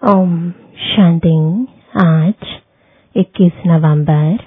ओम शांति। आज 21 नवंबर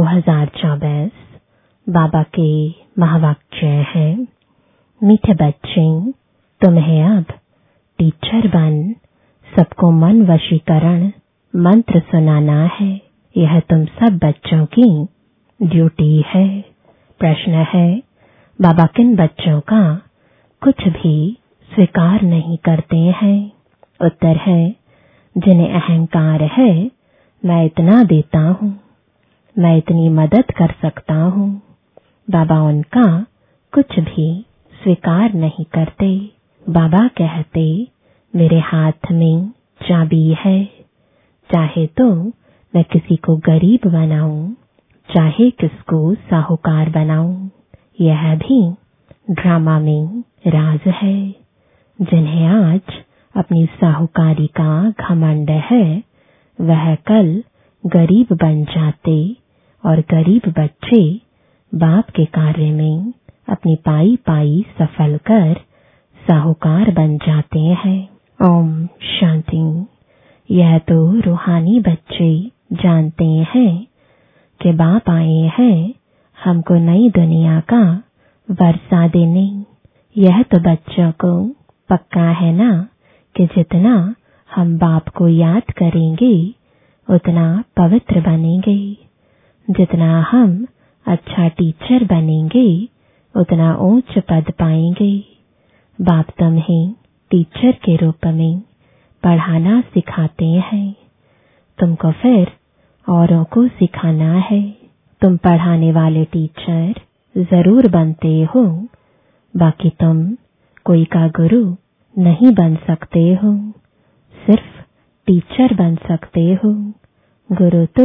2024 बाबा के महावाक्य है। मीठे बच्चे, तुम्हें अब टीचर बन सबको मन वशीकरण मंत्र सुनाना है। यह तुम सब बच्चों की ड्यूटी है। प्रश्न है, बाबा किन बच्चों का कुछ भी स्वीकार नहीं करते हैं? उत्तर है, जिन्हें अहंकार है, मैं इतना देता हूँ, मैं इतनी मदद कर सकता हूँ। बाबा उनका कुछ भी स्वीकार नहीं करते। बाबा कहते, मेरे हाथ में चाबी है। चाहे तो मैं किसी को गरीब बनाऊं, चाहे किसको साहूकार बनाऊं। यह भी ड्रामा में राज है। जिन्हें आज अपनी साहूकारी का घमंड है, वह कल गरीब बन जाते और गरीब बच्चे बाप के कार्य में अपनी पाई पाई सफल कर साहूकार बन जाते हैं। ओम शांति। यह तो रूहानी बच्चे जानते हैं कि बाप आए हैं हमको नई दुनिया का वर्षा देने। यह तो बच्चों को पक्का है ना कि जितना हम बाप को याद करेंगे उतना पवित्र बनेंगे। जितना हम अच्छा टीचर बनेंगे उतना ऊंच पद पाएंगे। बाप तुम्हें टीचर के रूप में पढ़ाना सिखाते हैं। तुमको फिर औरों को सिखाना है। तुम पढ़ाने वाले टीचर जरूर बनते हो, बाकी तुम कोई का गुरु नहीं बन सकते हो, सिर्फ टीचर बन सकते हो। गुरु तो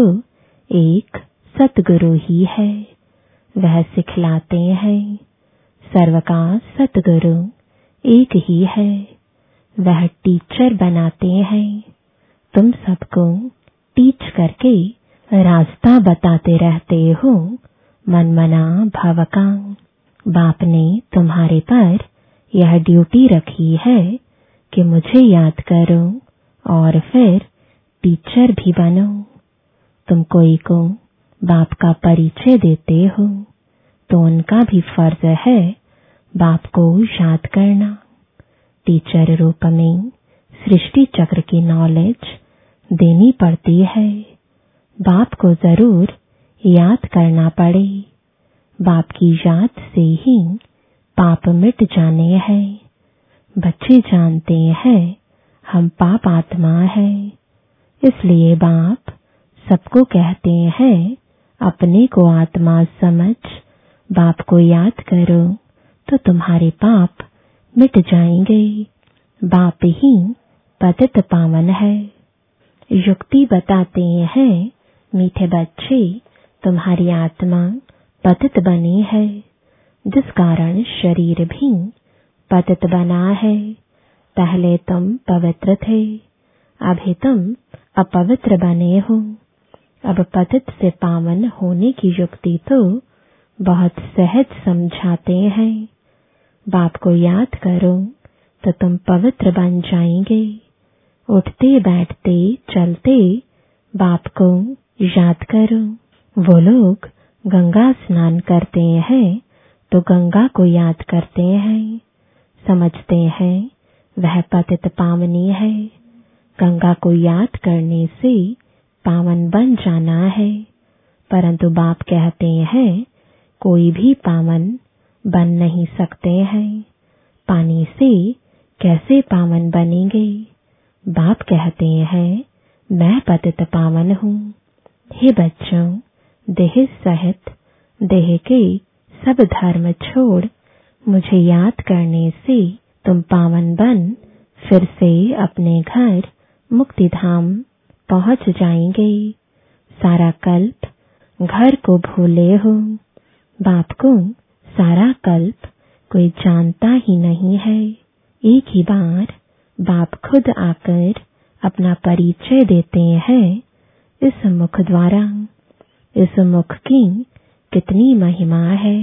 एक सतगुरु ही है, वह सिखलाते हैं। सर्व का सतगुरु एक ही है, वह टीचर बनाते हैं। तुम सबको टीच करके रास्ता बताते रहते हो, मन मना भव का। बाप ने तुम्हारे पर यह ड्यूटी रखी है कि मुझे याद करो और फिर टीचर भी बनो। तुम कोई को बाप का परिचय देते हो तो उनका भी फर्ज है बाप को याद करना। टीचर रूप में सृष्टि चक्र की नॉलेज देनी पड़ती है। बाप को जरूर याद करना पड़े। बाप की याद से ही पाप मिट जाने हैं। बच्चे जानते हैं हम पाप आत्मा है, इसलिए बाप सबको कहते हैं अपने को आत्मा समझ बाप को याद करो तो तुम्हारे पाप मिट जाएंगे। बाप ही पतित पावन है। युक्ति बताते हैं, मीठे बच्चे, तुम्हारी आत्मा पतित बनी है, जिस कारण शरीर भी पतित बना है। पहले तुम पवित्र थे, अभी तुम अपवित्र बने हो। अब पतित से पावन होने की युक्ति तो बहुत सहज समझाते हैं। बाप को याद करो तो तुम पवित्र बन जाएंगे। उठते बैठते चलते बाप को याद करो। वो लोग गंगा स्नान करते हैं तो गंगा को याद करते हैं, समझते हैं वह पतित पावनी है। गंगा को याद करने से पावन बन जाना है, परंतु बाप कहते हैं कोई भी पावन बन नहीं सकते हैं। पानी से कैसे पावन बनेंगे? बाप कहते हैं मैं पतित पावन हूँ। हे बच्चों, देह सहित देह के सब धर्म छोड़ मुझे याद करने से तुम पावन बन फिर से अपने घर मुक्ति धाम पहुंच जाएंगे। सारा कल्प घर को भूले हो। बाप को सारा कल्प कोई जानता ही नहीं है। एक ही बार बाप खुद आकर अपना परिचय देते हैं इस मुख द्वारा। इस मुख की कितनी महिमा है।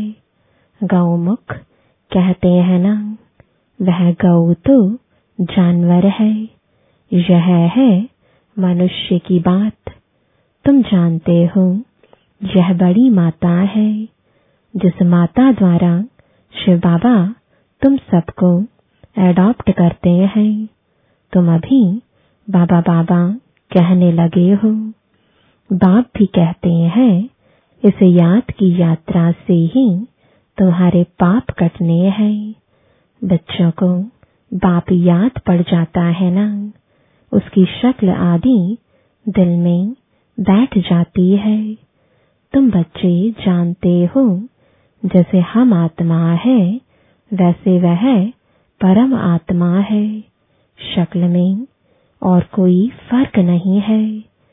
गौमुख कहते हैं ना, वह गौ तो जानवर है। यह है मनुष्य की बात। तुम जानते हो यह बड़ी माता है, जिस माता द्वारा शिव बाबा तुम सबको एडॉप्ट करते हैं। तुम अभी बाबा बाबा कहने लगे हो। बाप भी कहते हैं इस याद की यात्रा से ही तुम्हारे पाप कटने हैं। बच्चों को बाप याद पड़ जाता है ना, उसकी शक्ल आदि दिल में बैठ जाती है। तुम बच्चे जानते हो जैसे हम आत्मा है वैसे वह परम आत्मा है। शक्ल में और कोई फर्क नहीं है।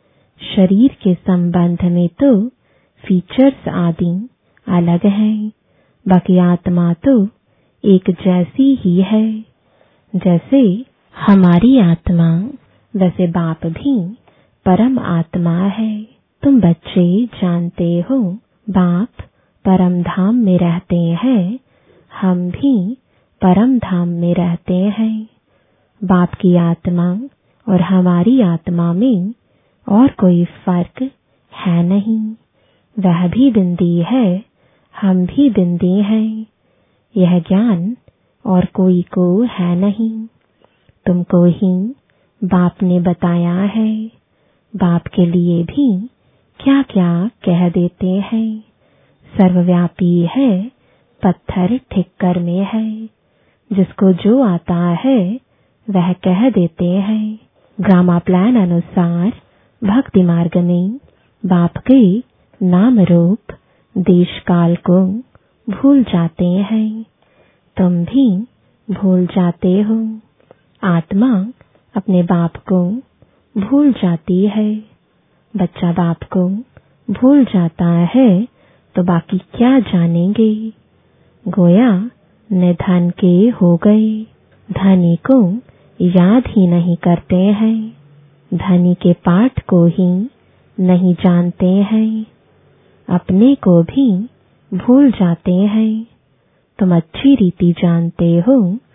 शरीर के संबंध में तो फीचर्स आदि अलग हैं, बाकी आत्मा तो एक जैसी ही है। जैसे हमारी आत्मा वैसे बाप भी परम आत्मा है। तुम बच्चे जानते हो बाप परम धाम में रहते हैं, हम भी परम धाम में रहते हैं। बाप की आत्मा और हमारी आत्मा में और कोई फर्क है नहीं। वह भी बिंदी है, हम भी बिंदी हैं। यह ज्ञान और कोई को है नहीं, तुमको ही बाप ने बताया है। बाप के लिए भी क्या क्या कह देते हैं। सर्वव्यापी है, पत्थर ठिक्कर में है। जिसको जो आता है वह कह देते हैं। ड्रामा प्लान अनुसार भक्ति मार्ग में बाप के नाम रूप देश काल को भूल जाते हैं। तुम भी भूल जाते हो। आत्मा अपने बाप को भूल जाती है। बच्चा बाप को भूल जाता है तो बाकी क्या जानेंगे। गोया निधन के हो गए। धनी को याद ही नहीं करते हैं। धनी के पाठ को ही नहीं जानते हैं। अपने को भी भूल जाते हैं। तुम अच्छी रीति जानते हो,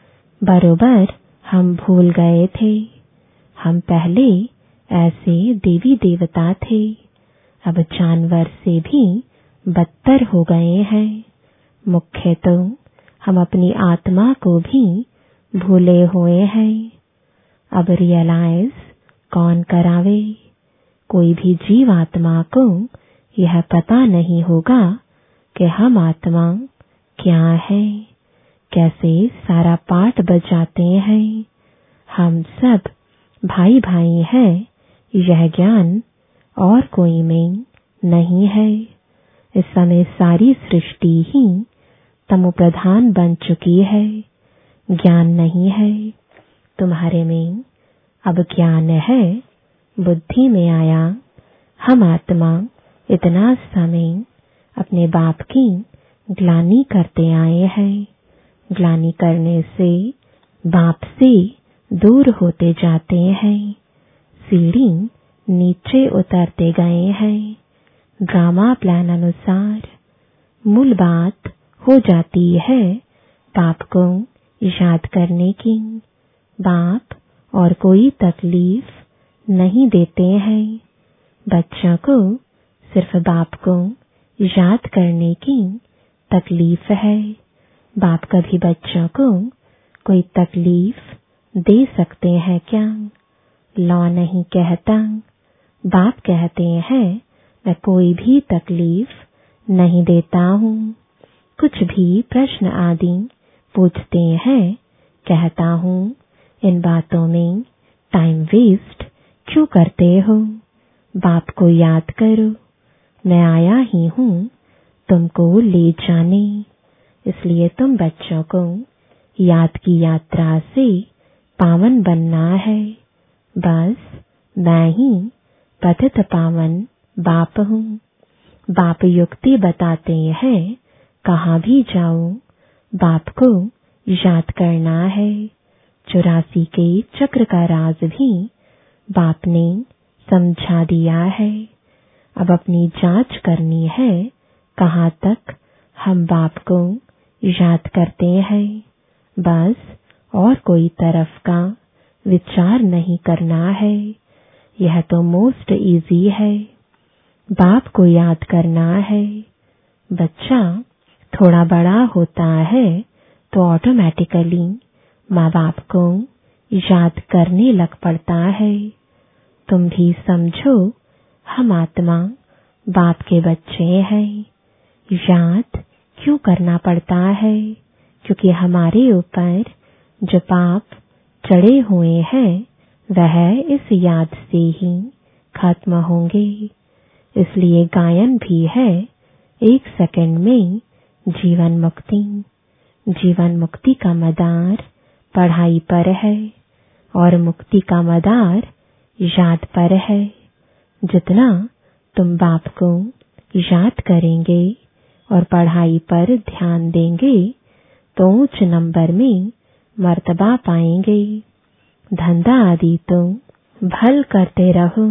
बरोबर हम भूल गए थे। हम पहले ऐसे देवी देवता थे, अब जानवर से भी बदतर हो गए हैं। मुख्य तो हम अपनी आत्मा को भी भूले हुए हैं। अब रियलाइज कौन करावे। कोई भी जीव आत्मा को यह पता नहीं होगा कि हम आत्मा क्या है, कैसे सारा पाठ बजाते हैं। हम सब भाई भाई हैं, यह ज्ञान और कोई में नहीं है। इस समय सारी सृष्टि ही तमो प्रधान बन चुकी है। ज्ञान नहीं है। तुम्हारे में अब ज्ञान है, बुद्धि में आया। हम आत्मा इतना समय अपने बाप की ग्लानि करते आए हैं। ग्लानि करने से बाप से दूर होते जाते हैं। सीढ़ी नीचे उतरते गए हैं। ड्रामा प्लान अनुसार मूल बात हो जाती है बाप को याद करने की। बाप और कोई तकलीफ नहीं देते हैं। बच्चों को सिर्फ बाप को याद करने की तकलीफ है। बाप कभी बच्चों को कोई तकलीफ दे सकते हैं क्या? लॉ नहीं कहता। बाप कहते हैं मैं कोई भी तकलीफ नहीं देता हूँ। कुछ भी प्रश्न आदि पूछते हैं, कहता हूँ इन बातों में टाइम वेस्ट क्यों करते हो? बाप को याद करो। मैं आया ही हूँ तुमको ले जाने। इसलिए तुम बच्चों को याद की यात्रा से पावन बनना है। बस मैं ही पतित पावन बाप हूँ। बाप युक्ति बताते हैं, कहाँ भी जाओ बाप को याद करना है। 84 के चक्र का राज भी बाप ने समझा दिया है। अब अपनी जांच करनी है, कहाँ तक हम बाप को याद करते हैं। बस और कोई तरफ का विचार नहीं करना है। यह तो मोस्ट इजी है। बाप को याद करना है। बच्चा थोड़ा बड़ा होता है तो ऑटोमेटिकली माँ बाप को याद करने लग पड़ता है। तुम भी समझो, हम आत्मा बाप के बच्चे हैं। याद क्यों करना पड़ता है? क्योंकि हमारे ऊपर जो पाप चढ़े हुए हैं वह इस याद से ही खत्म होंगे। इसलिए गायन भी है, 1 सेकंड में जीवन मुक्ति। जीवन मुक्ति का मदार पढ़ाई पर है और मुक्ति का मदार याद पर है। जितना तुम बाप को याद करेंगे और पढ़ाई पर ध्यान देंगे तो उच्च नंबर में मर्तबा पाएंगे। धंधा आदि तुम भल करते रहो,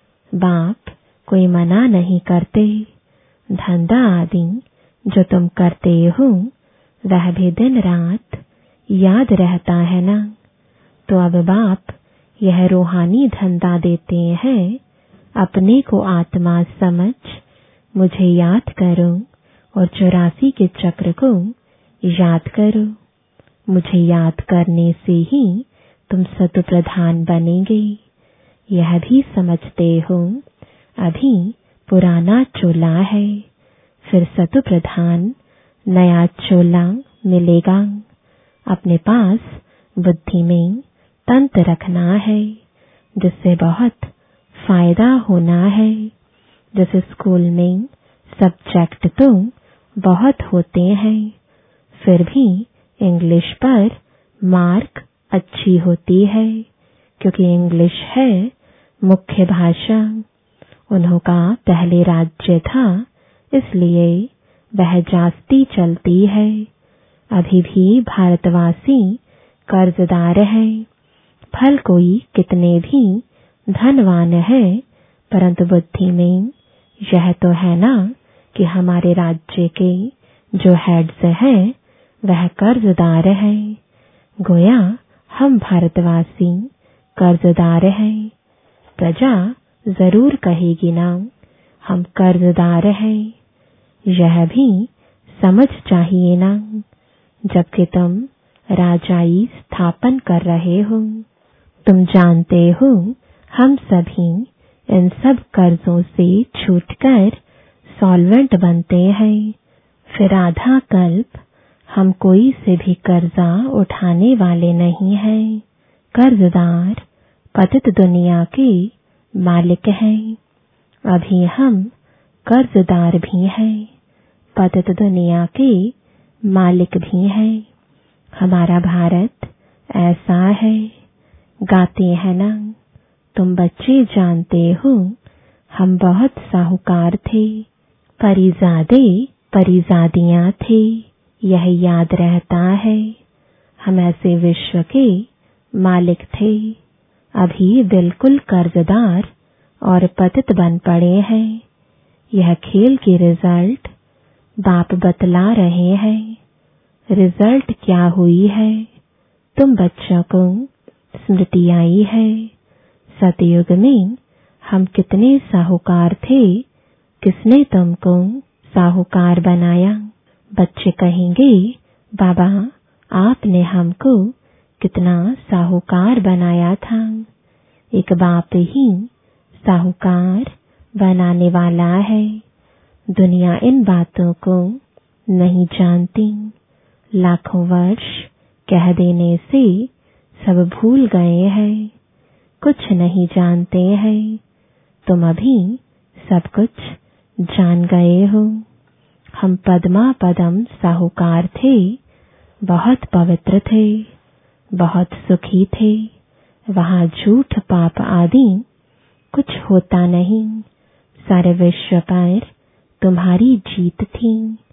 बाप कोई मना नहीं करते। धंधा आदि जो तुम करते हो वह भी दिन रात याद रहता है ना। तो अब बाप यह रूहानी धंधा देते हैं, अपने को आत्मा समझ मुझे याद करो और 84 के चक्र को याद करो। मुझे याद करने से ही तुम सत प्रधान बनेंगे। यह भी समझते हो अभी पुराना चोला है, फिर सत प्रधान नया चोला मिलेगा। अपने पास बुद्धि में तंत्र रखना है जिससे बहुत फायदा होना है। जैसे स्कूल में सब्जेक्ट तो बहुत होते हैं, फिर भी इंग्लिश पर मार्क अच्छी होती है क्योंकि इंग्लिश है मुख्य भाषा। उन्हों का पहले राज्य था, इसलिए वह जास्ती चलती है। अभी भी भारतवासी कर्जदार है। फल कोई कितने भी धनवान है, परंतु बुद्धि में यह तो है ना कि हमारे राज्य के जो हेड्स हैं वह कर्जदार है। गोया हम भारतवासी कर्जदार हैं। प्रजा जरूर कहेगी ना हम कर्जदार हैं। यह भी समझ चाहिए ना, जबकि तुम राजाई स्थापन कर रहे हो। तुम जानते हो हम सभी इन सब कर्जों से छूटकर सॉल्वेंट बनते हैं। फिर आधा कल्प हम कोई से भी कर्जा उठाने वाले नहीं हैं। कर्जदार पतित दुनिया के मालिक हैं। अभी हम कर्जदार भी हैं, पतित दुनिया के मालिक भी हैं। हमारा भारत ऐसा है। गाते हैं ना, तुम बच्चे जानते हो हम बहुत साहूकार थे, परिजादे परिजादियां थे। यह याद रहता है, हम ऐसे विश्व के मालिक थे। अभी बिल्कुल कर्जदार और पतित बन पड़े हैं। यह खेल की रिजल्ट बाप बतला रहे हैं। रिजल्ट क्या हुई है? तुम बच्चों को स्मृति आई है, सतयुग में हम कितने साहूकार थे, किसने तुमको साहूकार बनाया? बच्चे कहेंगे, बाबा आपने हमको कितना साहूकार बनाया था। एक बाप ही साहूकार बनाने वाला है। दुनिया इन बातों को नहीं जानती। लाखों वर्ष कह देने से सब भूल गए हैं, कुछ नहीं जानते हैं। तुम अभी सब कुछ जान गए हो। हम पद्मा पदम साहूकार थे, बहुत पवित्र थे, बहुत सुखी थे। वहां झूठ पाप आदि कुछ होता नहीं। सारे विश्व पर तुम्हारी जीत थी।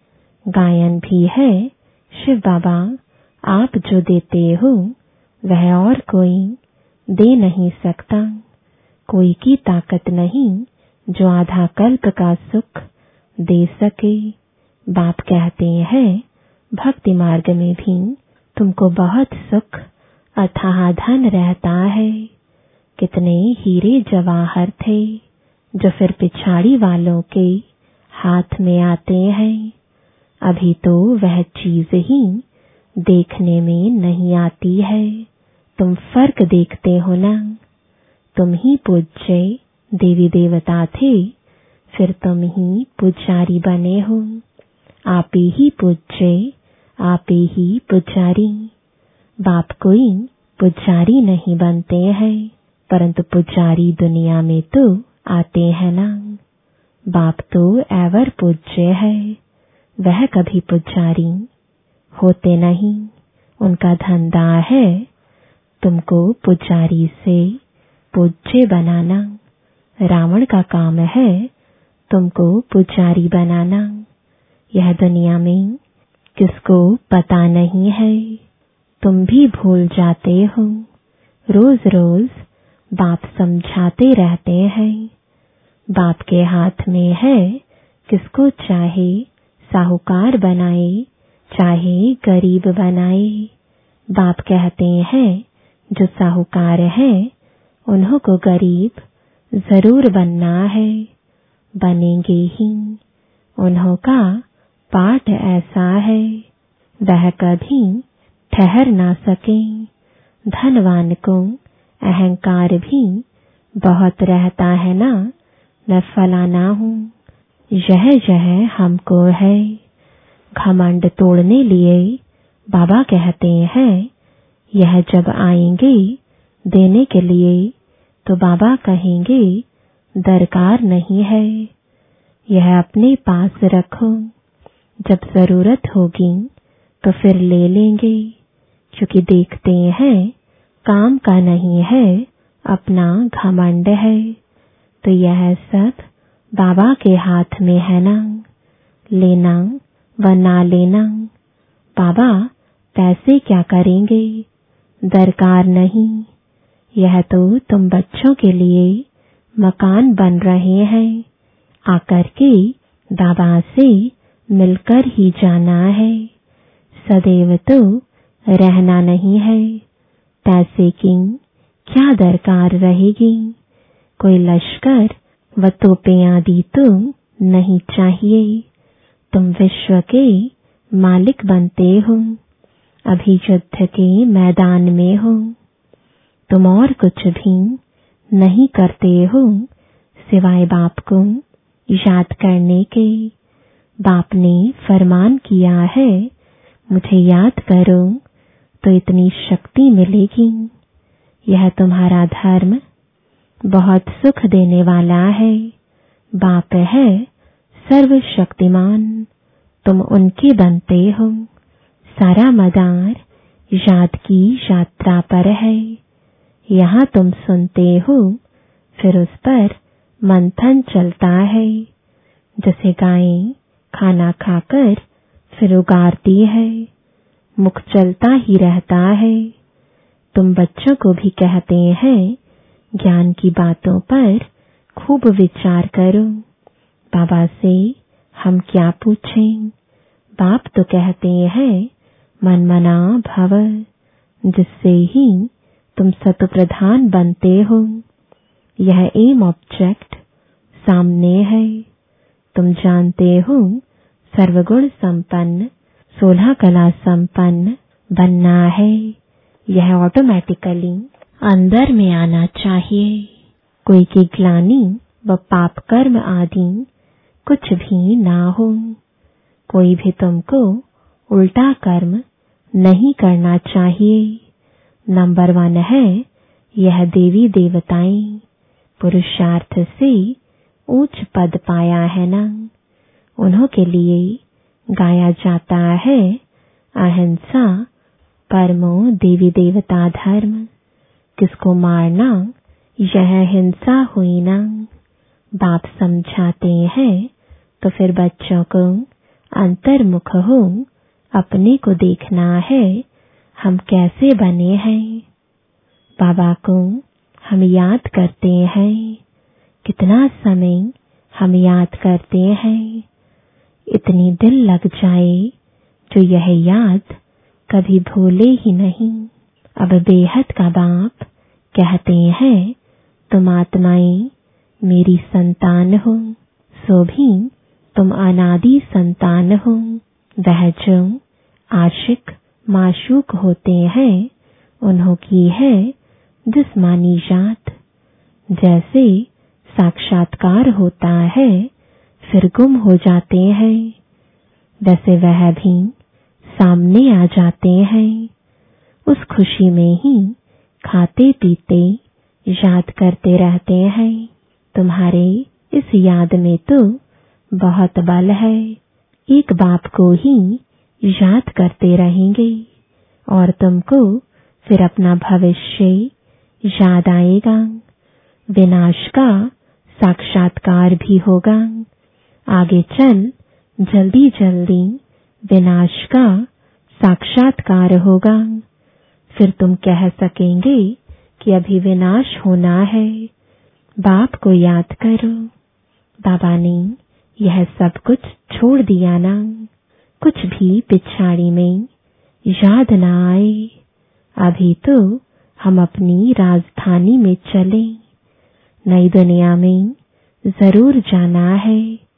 गायन भी है, शिव बाबा आप जो देते हो वह और कोई दे नहीं सकता। कोई की ताकत नहीं जो आधा कल्प का सुख दे सके। बाप कहते हैं भक्ति मार्ग में भी तुमको बहुत सुख अथाह धन रहता है। कितने हीरे जवाहर थे जो फिर पिछाड़ी वालों के हाथ में आते हैं। अभी तो वह चीज ही देखने में नहीं आती है। तुम फर्क देखते हो ना। तुम ही पूज्य देवी देवता थे, फिर तुम ही पुजारी बने हो। आप ही पूज्य, आप ही पुजारी। बाप कोई पुजारी नहीं बनते हैं, परंतु पुजारी दुनिया में तो आते हैं ना। बाप तो एवर पूज्य है, वह कभी पुजारी होते नहीं। उनका धंधा है तुमको पुजारी से पूज्य बनाना। रावण का काम है तुमको पुजारी बनाना। यह दुनिया में किसको पता नहीं है। तुम भी भूल जाते हो। रोज रोज बाप समझाते रहते हैं। बाप के हाथ में है, किसको चाहे साहूकार बनाए, चाहे गरीब बनाए। बाप कहते हैं जो साहूकार है उन्हों को गरीब जरूर बनना है, बनेंगे ही। उन्हों का पाठ ऐसा है, वह कभी ठहर ना सके। धनवान को अहंकार भी बहुत रहता है ना, मैं फलाना हूँ, यह हमको है। घमंड तोड़ने लिए बाबा कहते हैं, यह जब आएंगे देने के लिए तो बाबा कहेंगे दरकार नहीं है, यह अपने पास रखो, जब जरूरत होगी तो फिर ले लेंगे। क्योंकि देखते हैं काम का नहीं है, अपना घमंड है। तो यह सब बाबा के हाथ में है ना, लेना व ना लेना। बाबा पैसे क्या करेंगे, दरकार नहीं। यह तो तुम बच्चों के लिए मकान बन रहे हैं, आकर के बाबा से मिलकर ही जाना है। सदैव तो रहना नहीं है। पैसे की क्या दरकार रहेगी। कोई लश्कर व तोपें आदि तो नहीं चाहिए। तुम विश्व के मालिक बनते हो, अभी युद्ध के मैदान में हो। तुम और कुछ भी नहीं करते हो सिवाय बाप को याद करने के। बाप ने फरमान किया है, मुझे याद करो तो इतनी शक्ति मिलेगी। यह तुम्हारा धर्म बहुत सुख देने वाला है। बाप है सर्वशक्तिमान, तुम उनके बनते हो। सारा मदार याद की यात्रा पर है। यहाँ तुम सुनते हो, फिर उस पर मंथन चलता है। जैसे गायें खाना खाकर फिर उगारती है, मुख चलता ही रहता है। तुम बच्चों को भी कहते हैं, ज्ञान की बातों पर खूब विचार करो। बाबा से हम क्या पूछें। बाप तो कहते हैं, मन मना भव, जिससे ही तुम सतप्रधान बनते हो। यह एम ऑब्जेक्ट सामने है। तुम जानते हो सर्वगुण संपन्न 16 कला संपन्न बनना है। यह ऑटोमेटिकली अंदर में आना चाहिए। कोई की ग्लानि व पाप कर्म आदि कुछ भी ना हो। कोई भी तुमको उल्टा कर्म नहीं करना चाहिए। नंबर 1 है, यह देवी देवताएं पुरुषार्थ से ऊंच पद पाया है ना, उन्हों के लिए गाया जाता है अहिंसा परमो देवी देवता धर्म। किसको मारना यह हिंसा हुई ना। बाप समझाते हैं तो फिर बच्चों को अंतर्मुख हो अपने को देखना है, हम कैसे बने हैं। बाबा को हम याद करते हैं। कितना समय हम याद करते हैं। इतनी दिल लग जाए जो यह याद कभी भूले ही नहीं। अब बेहद का बाप कहते हैं, तुम आत्माएं मेरी संतान हो, सो भी तुम अनादि संतान हो। वह जो आशिक माशूक होते हैं, उन्हों की है जिस्मानी जात। जैसे साक्षात्कार होता है फिर गुम हो जाते हैं, वैसे वह भी सामने आ जाते हैं। उस खुशी में ही खाते पीते याद करते रहते हैं। तुम्हारे इस याद में तो बहुत बल है। एक बाप को ही याद करते रहेंगे और तुमको फिर अपना भविष्य याद आएगा। विनाश का साक्षात्कार भी होगा। आगे चल जल्दी जल्दी विनाश का साक्षात्कार होगा। फिर तुम कह सकेंगे कि अभी विनाश होना है। बाप को याद करो। बाबा ने यह सब कुछ छोड़ दिया ना, कुछ भी पिछाड़ी में याद न आए। अभी तो हम अपनी राजधानी में चले। नई दुनिया में जरूर जाना है।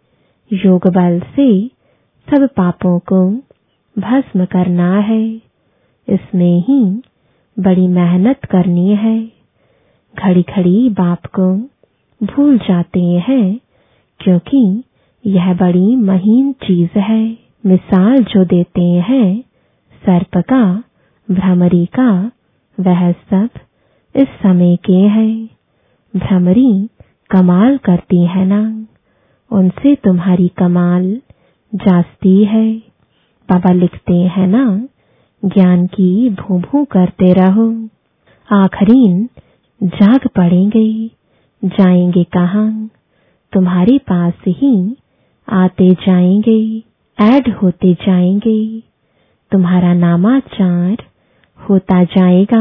योग बल से सब पापों को भस्म करना है। इसमें ही बड़ी मेहनत करनी है। घड़ी घड़ी बाप को भूल जाते हैं, क्योंकि यह बड़ी महीन चीज है। मिसाल जो देते हैं सर्प का, भ्रमरी का, वह सब इस समय के हैं। भ्रमरी कमाल करती है ना, उनसे तुम्हारी कमाल जास्ती है। बाबा लिखते हैं ना, ज्ञान की भू भू करते रहो। आखरीन जाग पड़ेंगे, जाएंगे कहाँ? तुम्हारे पास ही आते जाएंगे, ऐड होते जाएंगे। तुम्हारा नामाचार होता जाएगा।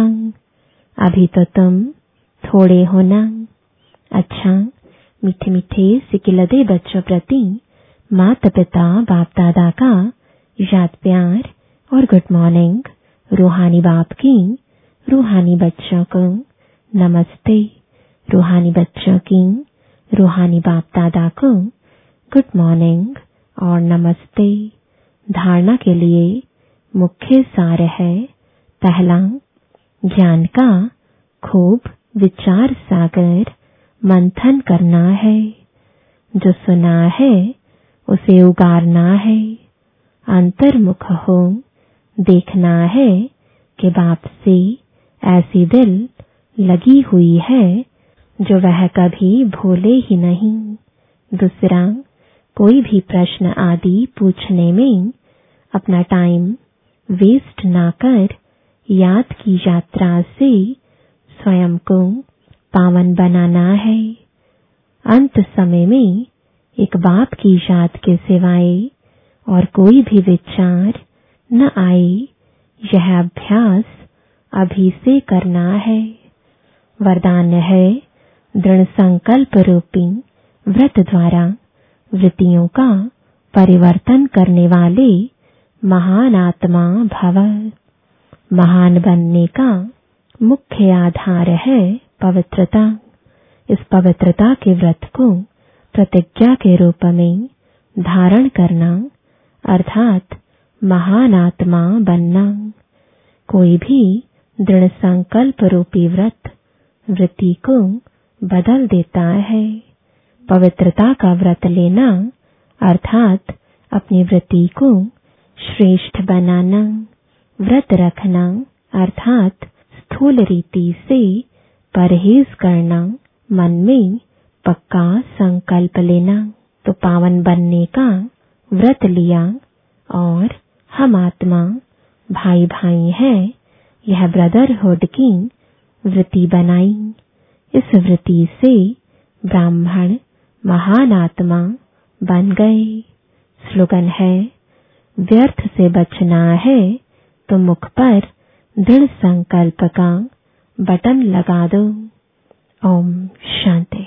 अभी तो तुम थोड़े हो ना। अच्छा, मीठे मीठे सिकिलदे बच्चों प्रति माता पिता बाप दादा का याद प्यार और गुड मॉर्निंग। रूहानी बाप की रूहानी बच्चों को नमस्ते। रूहानी बच्चों की रूहानी बाप दादा को गुड मॉर्निंग और नमस्ते। धारणा के लिए मुख्य सार है, पहला, ज्ञान का खूब विचार सागर मंथन करना है। जो सुना है उसे उगारना है। अंतर्मुख हो देखना है कि बाप से ऐसी दिल लगी हुई है जो वह कभी भूले ही नहीं। दूसरा, कोई भी प्रश्न आदि पूछने में अपना टाइम वेस्ट ना कर याद की यात्रा से स्वयं को पावन बनाना है। अंत समय में एक बाप की याद के सिवाय और कोई भी विचार न आए, यह अभ्यास अभी से करना है। वरदान है, दृढ़ संकल्प रूपी व्रत द्वारा वृत्तियों का परिवर्तन करने वाले महान आत्मा भव। महान बनने का मुख्य आधार है पवित्रता। इस पवित्रता के व्रत को प्रतिज्ञा के रूप में धारण करना अर्थात महान आत्मा बनना। कोई भी दृढ़ संकल्प रूपी व्रत वृत्ति को बदल देता है। पवित्रता का व्रत लेना अर्थात अपनी वृत्ति को श्रेष्ठ बनाना। व्रत रखना अर्थात स्थूल रीति से परहेज करना, मन में पक्का संकल्प लेना। तो पावन बनने का व्रत लिया और हम आत्मा भाई भाई हैं, यह ब्रदरहुड की वृत्ति बनाई। इस वृत्ति से ब्राह्मण महान आत्मा बन गए। स्लोगन है, व्यर्थ से बचना है तो मुख पर दृढ़ संकल्प का बटन लगा दो। ओम शांति।